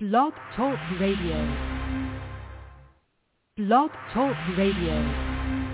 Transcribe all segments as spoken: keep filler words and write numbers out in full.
Blog Talk Radio. Blog Talk Radio.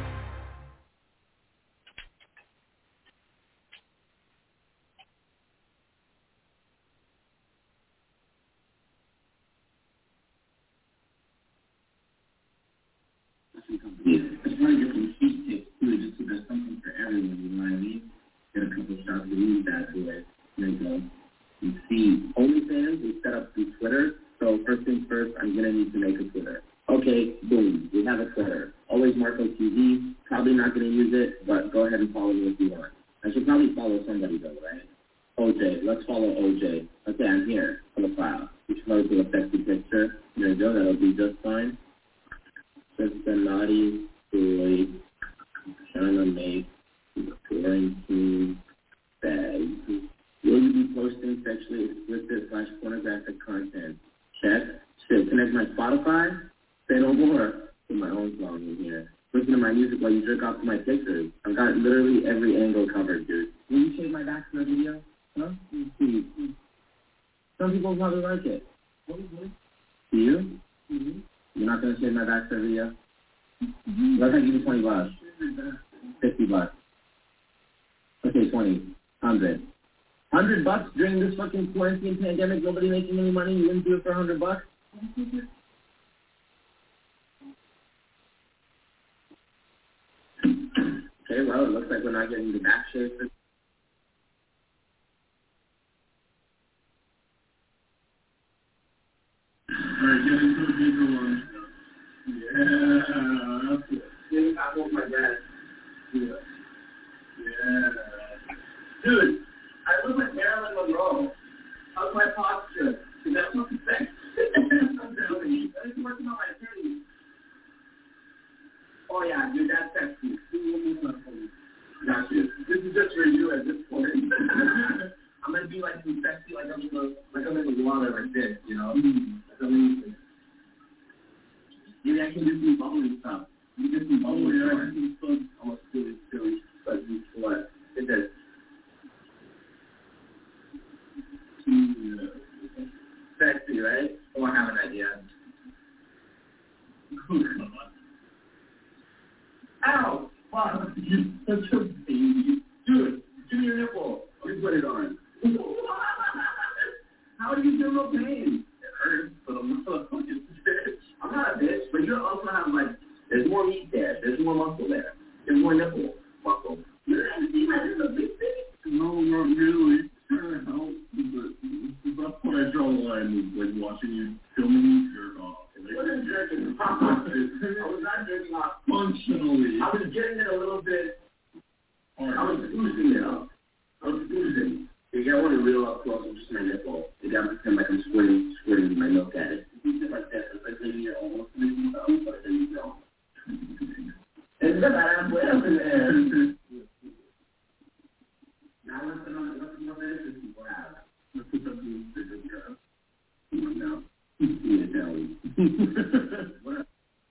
It's hard to get some cheap tips too, just so there's something for everyone, you know what I mean? Get a couple shots of these bad boys. There you go. You see, OnlyFans is set up through Twitter, so first things first, I'm going to need to make a Twitter. Okay, boom, we have a Twitter. Always Marco T V, probably not going to use it, but go ahead and follow me if you want. I should probably follow somebody though, right? O J, let's follow O J. Okay, I'm here, profile. You should probably do a sexy picture. There you go, that'll be just fine. Just a naughty boy trying to make quarantine bags. Will you be posting sexually explicit slash pornographic content? Check. Shit, connect my Spotify? Say no more. Put my own song in here. Listen to my music while you jerk off to my pictures. I've got literally every angle covered, dude. Will you shave my back for a video? Huh? See. Some people probably like it. Do you? Mm-hmm. You're not going to shave my back for a video? Mm-hmm. Let's give you twenty bucks. fifty bucks. Okay, twenty. one hundred. one hundred bucks during this fucking quarantine pandemic, nobody making any money, you wouldn't do it for one hundred bucks? Okay, well, it looks like we're not getting the back shave for Alright, get into the bigger one. Yeah, that's it. Yeah, I want my dad. Yeah. Yeah. Dude, I look like Marilyn Monroe. How's my posture? Is that what you say? I'm working on my titties. Oh yeah, dude, that's sexy. Got you. This is just for you at this point. I'm gonna be like some sexy, like I'm in the, like I'm in the water like this, you know? That's amazing. Maybe I can do some bubbly stuff. You get some bubbly stuff. I can do some almost silly, silly, but do what? Get this. Yeah. Sexy, right? Oh, I have an idea. Oh, God. Ow! Wow, you're such a baby. Dude, give me your nipple. You put it on. How do you feel no pain? It hurts, but I'm not a fucking bitch. I'm not a bitch, but you also have, like, there's more meat there. There's more muscle there. There's more nipple muscle. You didn't see my little big thing? No, not really. Trying to help, but that's when I draw the line was, like, watching you filming you jerk off. I wasn't jerking off. I was not jerking off. Functionally. I was getting it a little bit. Hard. I was oozing it up. I was oozing. You got one real up close with just my nipple. You got to pretend like I'm squirting, squirting my milk at it. You did like that. It's like maybe you're almost making it up, but then you don't. It's that I'm way up in the air. Now let's put on what's more than people have. Let's put something bigger here. Come on now. Yeah, Italian. What?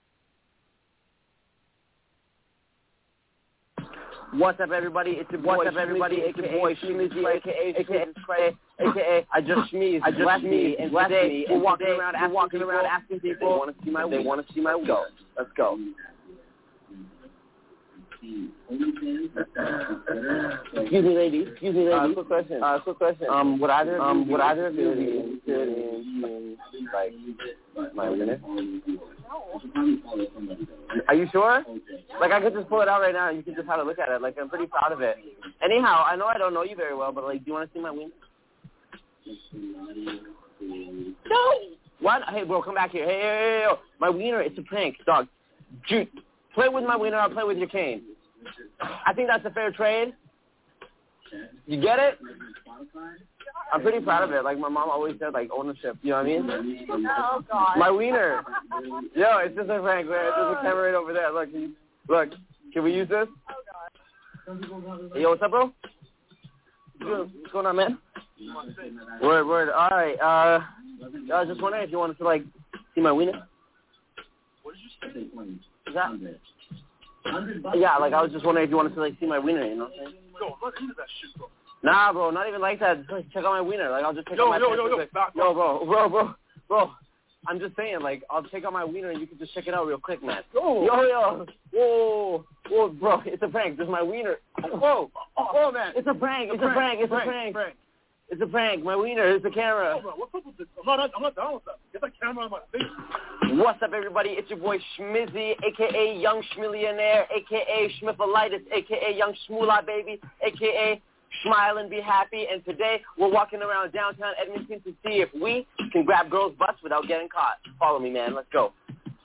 What's up, everybody? It's your boy, What's up, everybody? It's your boy, Shmizy, aka, aka, aka, I just sneezed, I just sneezed, and today we're walking around, asking, walking around asking people, they want to see my, they want to see my week. Let's go. Excuse me, ladies. Excuse me, ladies. Uh, quick question. Uh, quick question. Um, would either, um, would either of you be interested in, like, my wiener? Are you sure? Like, I could just pull it out right now, and you could just have a look at it. Like, I'm pretty proud of it. Anyhow, I know I don't know you very well, but, like, do you want to see my wiener? No. What? Hey, bro, come back here. Hey, hey, hey, hey. My wiener, it's a prank, dog. Dude, play with my wiener, I'll play with your cane. I think that's a fair trade. You get it? I'm pretty proud of it. Like, my mom always said, like, ownership. You know what I mean? Oh, God. My wiener. Yo, it's just a prank, man. There's a camera right over there. Look, can you, look. Can we use this? Oh, God. Hey, yo, what's up, bro? What's going on, man? Word, word. All right. Uh, I was just wondering if you wanted to, like, see my wiener. What did you say? Is that? Yeah, like, I was just wondering if you wanted to, like, see my wiener, you know what I'm saying? Yo, I'm not into that shit, bro. Nah, bro, not even like that. Just, like, check out my wiener. Like, I'll just check yo, out my yo, yo, yo, yo, yo, bro, bro, bro. bro, I'm just saying, like, I'll take out my wiener and you can just check it out real quick, man. Oh. Yo, yo, whoa, whoa, bro, it's a prank. This is my wiener. Whoa, Oh, oh man. it's a prank. It's a prank. It's a prank. prank. It's a prank. My wiener. It's the camera. Oh, bro, what's up with this? I'm not, I'm not down with that. Get that camera on my face. What's up, everybody? It's your boy Schmizzy, a k a. Young Schmillionaire, a k a. Schmiffalitis, a k a. Young Schmoolah Baby, a k a. Smile and be happy. And today, we're walking around downtown Edmonton to see if we can grab girls' butts without getting caught. Follow me, man. Let's go.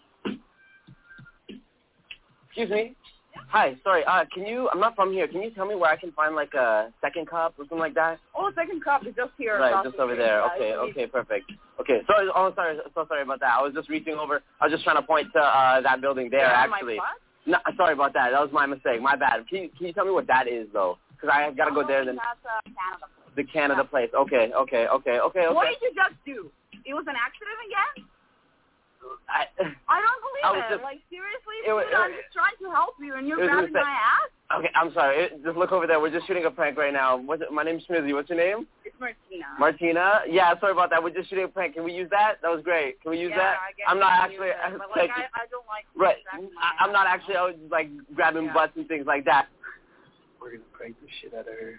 Excuse me. Hi, sorry. Uh, can you, I'm not from here. Can you tell me where I can find, like, a second cup or something like that? Oh, second cup is just here. Right, just over there. Okay, okay, perfect. Okay, sorry. Oh, sorry. So sorry about that. I was just reaching over. I was just trying to point to uh, that building there, Yeah, actually. my No, sorry about that. That was my mistake. My bad. Can you, can you tell me what that is, though? Because I got to go there. Then That's uh, Canada. the Canada place. Okay, okay, okay, okay, okay. What did you just do? It was an accident again? I, I don't believe I was it. just- like, seriously? it was- dude, I'm just trying to help you, and you're it was grabbing just my ass? okay, I'm sorry. It, just look over there. We're just shooting a prank right now. What's it, my name's Schmizzy. What's your name? It's Martina. Martina? Yeah, sorry about that. We're just shooting a prank. Can we use that? That was great. Can we use yeah, that? I guess I'm not you can actually... use it, but, like, like, I, I don't like... right. grabbing my I, I'm ass. not actually, I was, like, grabbing Yeah. butts and things like that. We're going to prank the shit out of her.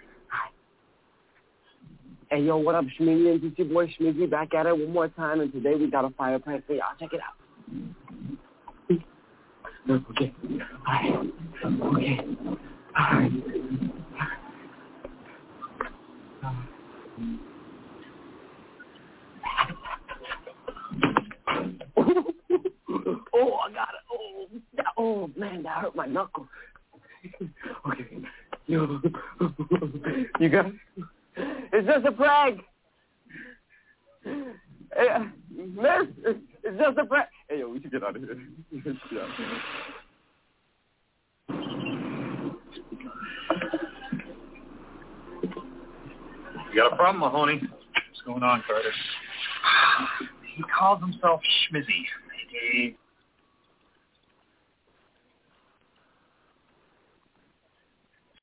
Hey, yo, what up, Schmizzy? It's your boy Schmizzy back at it one more time, and today we got a fire prank for y'all. Check it out. Okay. All right. Okay. All right. Oh, I got it. Oh, that, oh, man, that hurt my knuckle. Okay. Yo. You got it? It's just a prank. Hey, uh, miss, it's, it's just a prank. Hey, yo, we should get out of here. Get out of here. You got a problem, Mahoney? What's going on, Carter? He calls himself Schmizzy. He